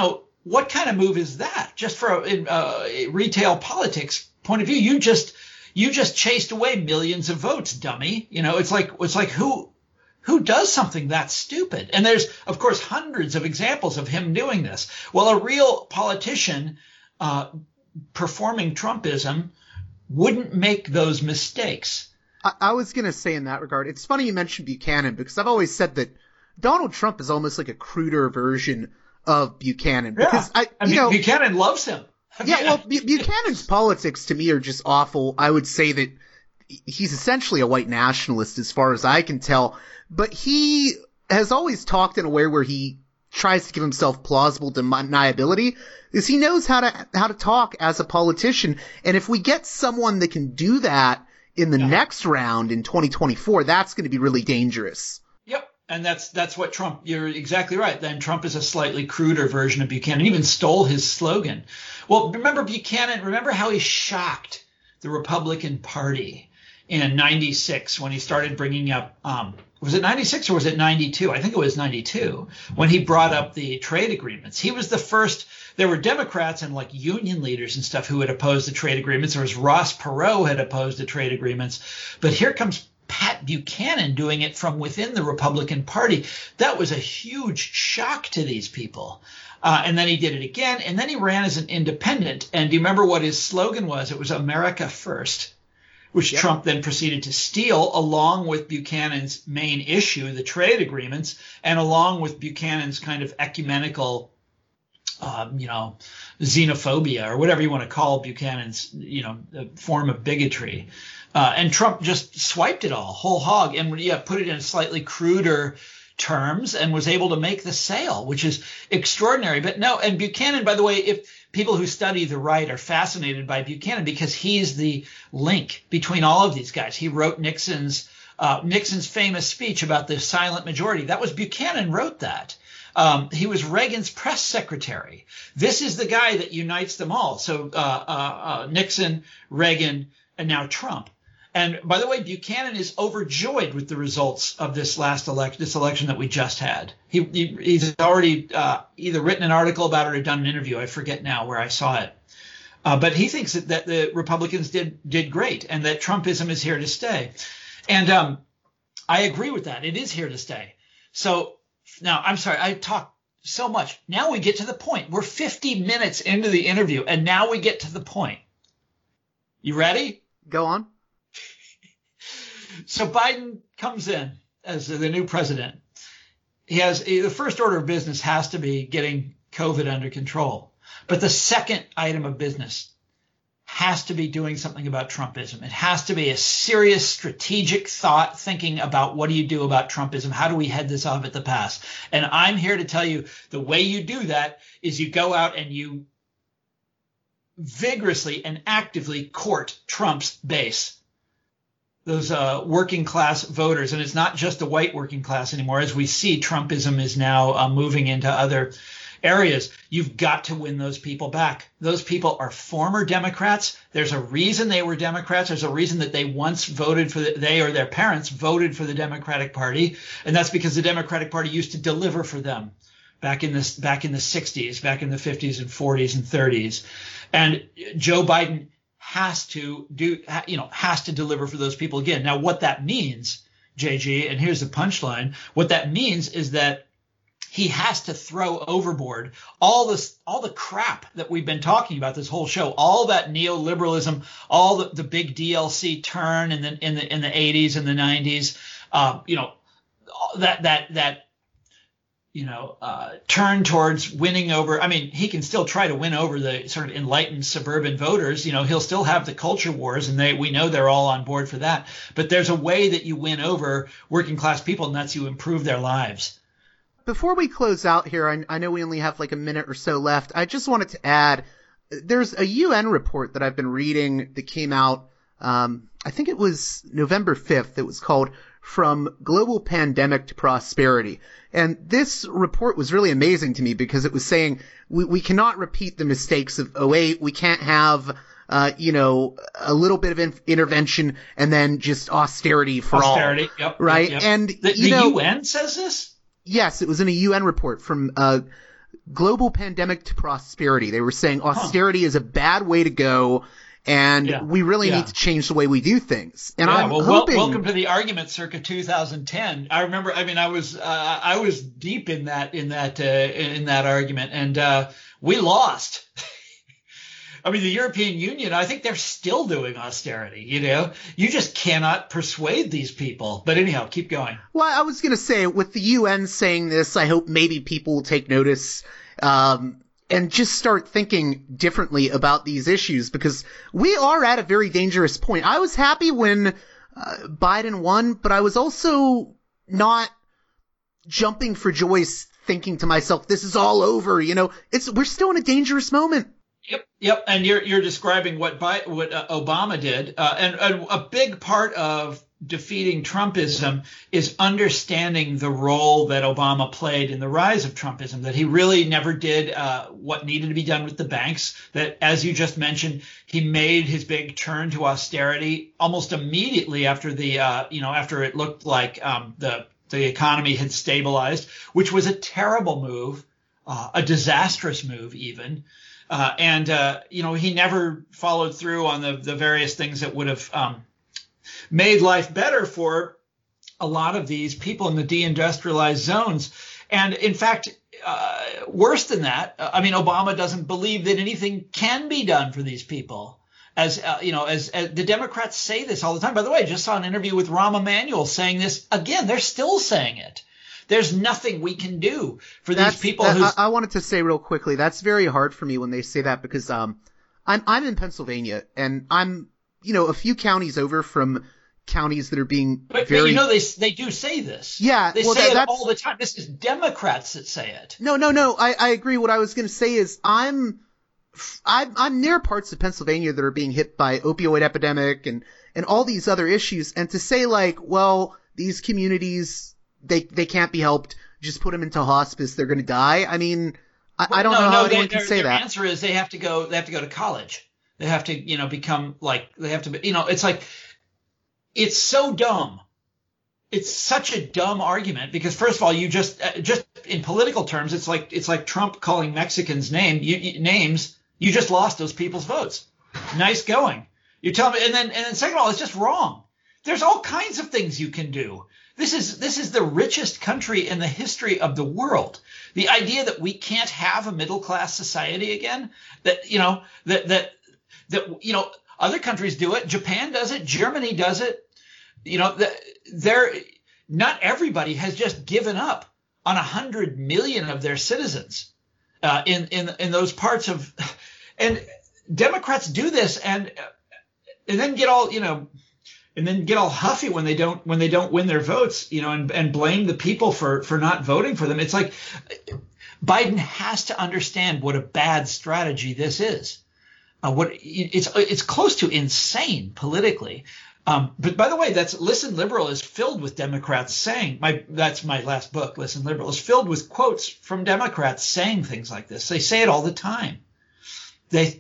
is that? Just for a retail politics point of view, you just chased away millions of votes, dummy. It's like who does something that stupid? And there's, of course, hundreds of examples of him doing this. Well, a real politician performing Trumpism wouldn't make those mistakes. I was going to say in that regard, it's funny you mentioned Buchanan because I've always said that Donald Trump is almost like a cruder version of Buchanan. Because Buchanan loves him. Buchanan's politics to me are just awful. I would say that he's essentially a white nationalist as far as I can tell, but he has always talked in a way where he tries to give himself plausible deniability, is he knows how to talk as a politician. And if we get someone that can do that in the next round in 2024, that's going to be really dangerous. Yep. And that's what Trump, you're exactly right. Then Trump is a slightly cruder version of Buchanan, he even stole his slogan. Well, remember how he shocked the Republican Party in 96 when he started bringing up, was it 96 or was it 92? I think it was 92 when he brought up the trade agreements. He was the first. There were Democrats and like union leaders and stuff who had opposed the trade agreements. There was Ross Perot had opposed the trade agreements. But here comes Pat Buchanan doing it from within the Republican Party, that was a huge shock to these people. And then he did it again, and then he ran as an independent. And do you remember what his slogan was? It was America First, which Trump then proceeded to steal along with Buchanan's main issue, the trade agreements, and along with Buchanan's kind of ecumenical, xenophobia, or whatever you want to call Buchanan's, form of bigotry. And Trump just swiped it all whole hog and put it in slightly cruder terms and was able to make the sale, which is extraordinary. But no, and Buchanan, by the way, if people who study the right are fascinated by Buchanan because he's the link between all of these guys. He wrote Nixon's famous speech about the silent majority. That was Buchanan wrote that. He was Reagan's press secretary. This is the guy that unites them all. So Nixon, Reagan, and now Trump. And by the way, Buchanan is overjoyed with the results of this election that we just had. He's already either written an article about it or done an interview. I forget now where I saw it. But he thinks that the Republicans did great and that Trumpism is here to stay. And I agree with that. It is here to stay. So now, I'm sorry, I talked so much. Now we get to the point. We're 50 minutes into the interview, and now we get to the point. You ready? Go on. So Biden comes in as the new president. The first order of business has to be getting COVID under control. But the second item of business has to be doing something about Trumpism. It has to be a serious strategic thought thinking about what do you do about Trumpism? How do we head this off at the pass? And I'm here to tell you the way you do that is you go out and you vigorously and actively court Trump's base. Those working class voters, and it's not just the white working class anymore. As we see, Trumpism is now moving into other areas. You've got to win those people back. Those people are former Democrats. There's a reason they were Democrats. There's a reason that they once voted for they or their parents voted for the Democratic Party, and that's because the Democratic Party used to deliver for them back in the 60s, back in the 50s and 40s and 30s, and Joe Biden has to deliver for those people again. Now, what that means, JG, and here's the punchline, what that means is that he has to throw overboard all the crap that we've been talking about this whole show, all that neoliberalism, all the big DLC turn in the 80s and the 90s, turn towards winning over. I mean, he can still try to win over the sort of enlightened suburban voters. He'll still have the culture wars, and we know they're all on board for that. But there's a way that you win over working class people, and that's you improve their lives. Before we close out here, I know we only have like a minute or so left. I just wanted to add, there's a UN report that I've been reading that came out, I think it was November 5th. It was called From Global Pandemic to Prosperity. And this report was really amazing to me because it was saying we cannot repeat the mistakes of 2008. We can't have, a little bit of intervention and then just austerity for all. Austerity, yep. Right? Yep. And the UN says this? Yes, it was in a UN report from Global Pandemic to Prosperity. They were saying austerity is a bad way to go, and we really need to change the way we do things. And I'm hoping. Welcome to the argument circa 2010. I remember. I mean, I was deep in that argument, and we lost. I mean, the European Union, I think they're still doing austerity, You just cannot persuade these people. But anyhow, keep going. Well, I was going to say, with the UN saying this, I hope maybe people will take notice and just start thinking differently about these issues, because we are at a very dangerous point. I was happy when Biden won, but I was also not jumping for joy thinking to myself, this is all over. We're still in a dangerous moment. Yep. And you're describing what Obama did, and a big part of defeating Trumpism is understanding the role that Obama played in the rise of Trumpism. That he really never did what needed to be done with the banks. That, as you just mentioned, he made his big turn to austerity almost immediately after after it looked like the economy had stabilized, which was a terrible move, a disastrous move even. He never followed through on the various things that would have made life better for a lot of these people in the deindustrialized zones. And in fact, worse than that, Obama doesn't believe that anything can be done for these people. As the Democrats say this all the time. By the way, I just saw an interview with Rahm Emanuel saying this again. They're still saying it. There's nothing we can do for these people. I wanted to say real quickly, that's very hard for me when they say that, because I'm in Pennsylvania, and I'm a few counties over from counties that are being but they do say this. Yeah, they say it all the time. This is Democrats that say it. No. I agree. What I was going to say is I'm near parts of Pennsylvania that are being hit by opioid epidemic and all these other issues, and to say like, well, these communities they can't be helped, just put them into hospice, they're going to die. I mean, I don't know how anyone can say that. Their answer is they have to go to college. They have to become like they have to it's like. It's so dumb. It's such a dumb argument because, first of all, you just in political terms, it's like Trump calling Mexicans names. You just lost those people's votes. Nice going. You tell me, and then second of all, it's just wrong. There's all kinds of things you can do. This is the richest country in the history of the world. The idea that we can't have a middle class society again, that other countries do it. Japan does it. Germany does it. Not everybody has just given up on 100 million of their citizens in those parts of, and Democrats do this and then get all huffy when they don't win their votes, and blame the people for not voting for them. It's like Biden has to understand what a bad strategy this is. It's close to insane politically. But by the way, Listen Liberal is filled with Democrats saying, that's my last book, Listen Liberal, is filled with quotes from Democrats saying things like this. They say it all the time. I'm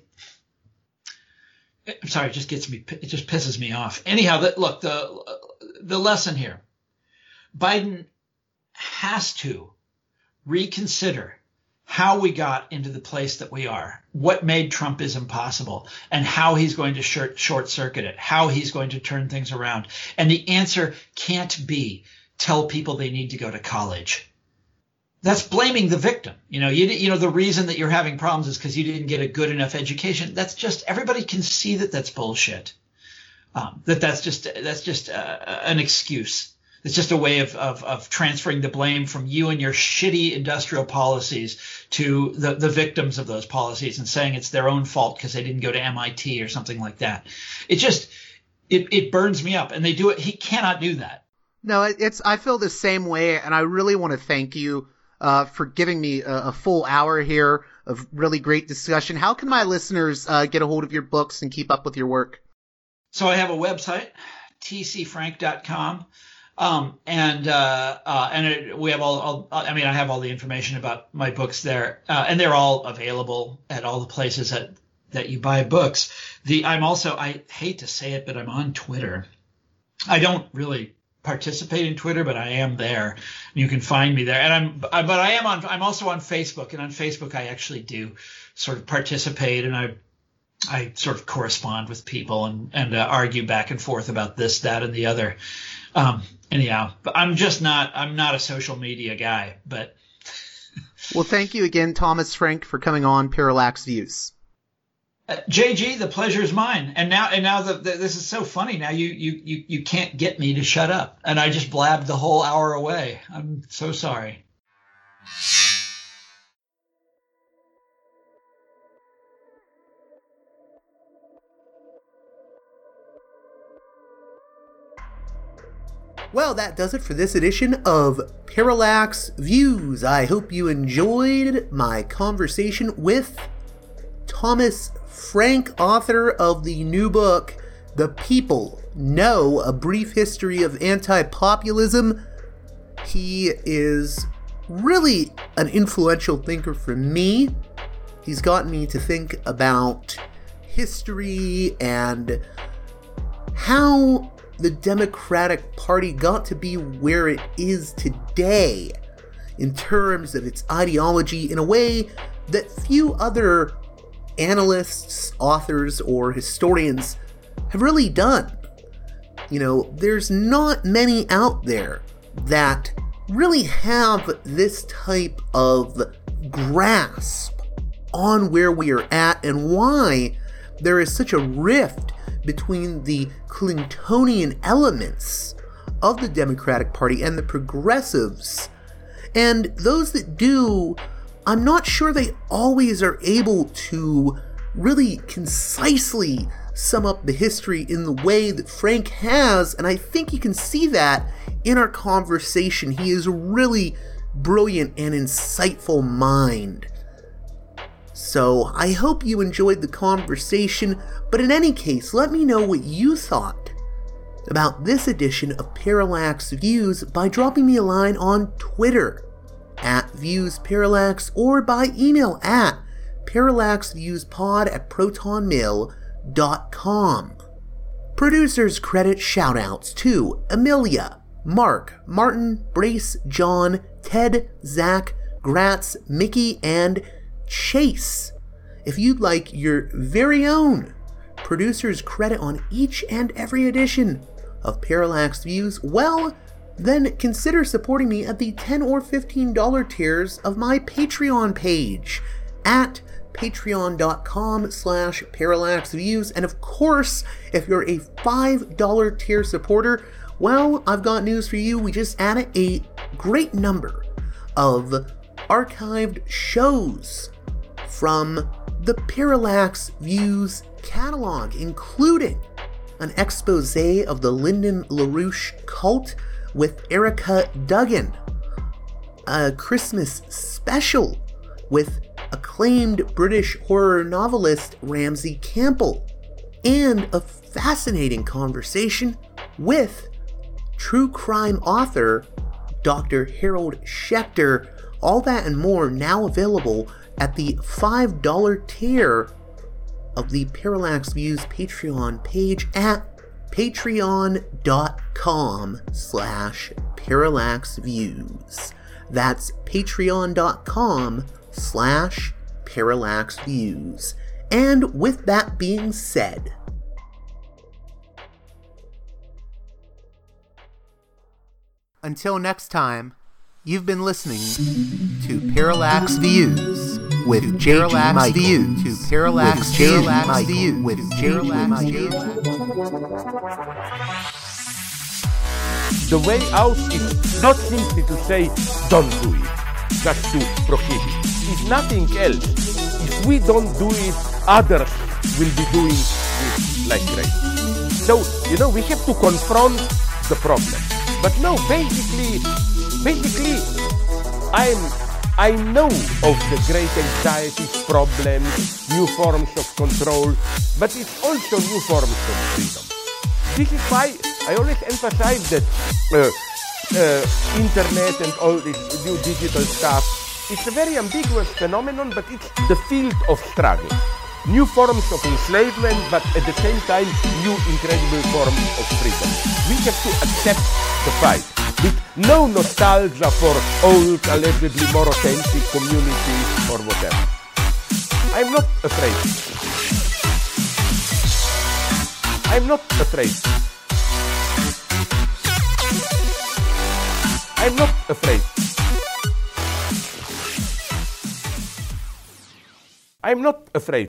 sorry, it just pisses me off. Anyhow, the lesson here, Biden has to reconsider how we got into the place that we are, what made Trumpism possible, and how he's going to short circuit it, how he's going to turn things around. And the answer can't be tell people they need to go to college. That's blaming the victim. The reason that you're having problems is because you didn't get a good enough education. That's just, everybody can see that that's bullshit. That's just an excuse. It's just a way of transferring the blame from you and your shitty industrial policies to the victims of those policies and saying it's their own fault because they didn't go to MIT or something like that. It burns me up, and they do it. He cannot do that. No, I feel the same way, and I really want to thank you for giving me a full hour here of really great discussion. How can my listeners get a hold of your books and keep up with your work? So I have a website, tcfrank.com. We have I have all the information about my books there, and they're all available at all the places that you buy books. I hate to say it, but I'm on Twitter. I don't really participate in Twitter, but I am there. You can find me there. And I'm also on Facebook, and on Facebook I actually do sort of participate, and I sort of correspond with people and argue back and forth about this, that, and the other. Anyhow, but I'm not a social media guy, but. Well, thank you again, Thomas Frank, for coming on Parallax Views. JG, the pleasure is mine. And now this is so funny. Now you can't get me to shut up. And I just blabbed the whole hour away. I'm so sorry. Well, that does it for this edition of Parallax Views. I hope you enjoyed my conversation with Thomas Frank, author of the new book, The People Know, A Brief History of Anti-Populism. He is really an influential thinker for me. He's gotten me to think about history and how the Democratic Party got to be where it is today in terms of its ideology in a way that few other analysts, authors, or historians have really done. There's not many out there that really have this type of grasp on where we are at and why there is such a rift between the Clintonian elements of the Democratic Party and the progressives. And those that do, I'm not sure they always are able to really concisely sum up the history in the way that Frank has, and I think you can see that in our conversation. He is a really brilliant and insightful mind. So I hope you enjoyed the conversation, but in any case, let me know what you thought about this edition of Parallax Views by dropping me a line on Twitter @ViewsParallax or by email at parallaxviewspod@protonmail.com. Producers credit shoutouts to Amelia, Mark, Martin, Brace, John, Ted, Zach, Gratz, Mickey, and Chase. If you'd like your very own producer's credit on each and every edition of Parallax Views, well, then consider supporting me at the $10 or $15 tiers of my Patreon page at patreon.com/parallaxviews. And of course, if you're a $5 tier supporter, well, I've got news for you. We just added a great number of archived shows from the Parallax Views catalog, including an expose of the Lyndon LaRouche cult with Erica Duggan, a Christmas special with acclaimed British horror novelist Ramsey Campbell, and a fascinating conversation with true crime author Dr. Harold Schechter. All that and more now available at the $5 tier of the Parallax Views Patreon page at patreon.com/parallaxviews. That's patreon.com/parallaxviews. And with that being said, until next time, you've been listening to Parallax Views with J.G. Michael. To Parallax Views with Parallax Views. The way out is not simply to say, don't do it, just to prohibit. It's nothing else. If we don't do it, others will be doing it like crazy. So, we have to confront the problem. But no, basically, I know of the great anxieties, problems, new forms of control, but it's also new forms of freedom. This is why I always emphasize that internet and all this new digital stuff, it's a very ambiguous phenomenon, but it's the field of struggle. New forms of enslavement, but at the same time, new incredible forms of freedom. We have to accept the fight with no nostalgia for old, allegedly more authentic communities or whatever. I'm not afraid. I'm not afraid. I'm not afraid. I'm not afraid.